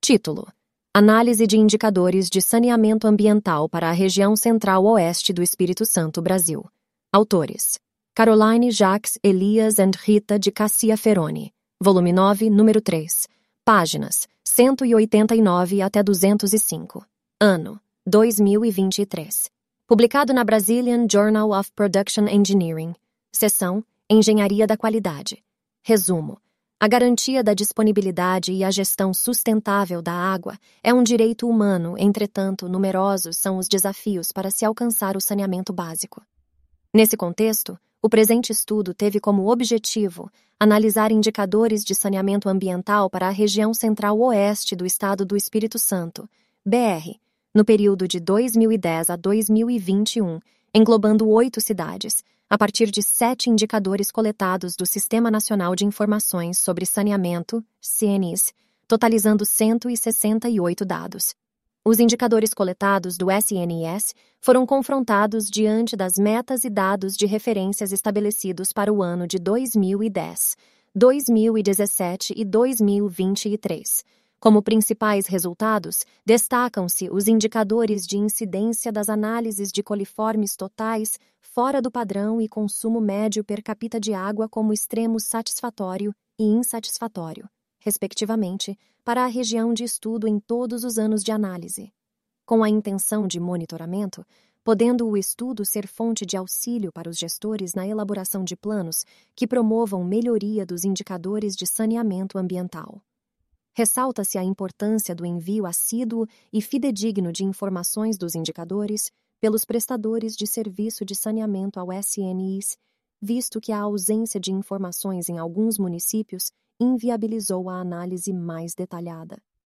Título: Análise de indicadores de saneamento ambiental para a região central-oeste do Espírito Santo, Brasil. Autores: Caroline Jacques Elias e Rita de Cassia Ferroni. Volume 9, número 3. Páginas 189 até 205. Ano: 2023. Publicado na Brazilian Journal of Production Engineering. Seção: Engenharia da Qualidade. Resumo: a garantia da disponibilidade e a gestão sustentável da água é um direito humano, entretanto, numerosos são os desafios para se alcançar o saneamento básico. Nesse contexto, o presente estudo teve como objetivo analisar indicadores de saneamento ambiental para a região central-oeste do Estado do Espírito Santo, BR, no período de 2010 a 2021, englobando 8 cidades, a partir de 7 indicadores coletados do Sistema Nacional de Informações sobre Saneamento, SINIS, totalizando 168 dados. Os indicadores coletados do SNIS foram confrontados diante das metas e dados de referências estabelecidos para o ano de 2010, 2017 e 2023. Como principais resultados, destacam-se os indicadores de incidência das análises de coliformes totais fora do padrão e consumo médio per capita de água como extremo satisfatório e insatisfatório, respectivamente, para a região de estudo em todos os anos de análise. Com a intenção de monitoramento, podendo o estudo ser fonte de auxílio para os gestores na elaboração de planos que promovam melhoria dos indicadores de saneamento ambiental. Ressalta-se a importância do envio assíduo e fidedigno de informações dos indicadores pelos prestadores de serviço de saneamento ao SNIS, visto que a ausência de informações em alguns municípios inviabilizou a análise mais detalhada.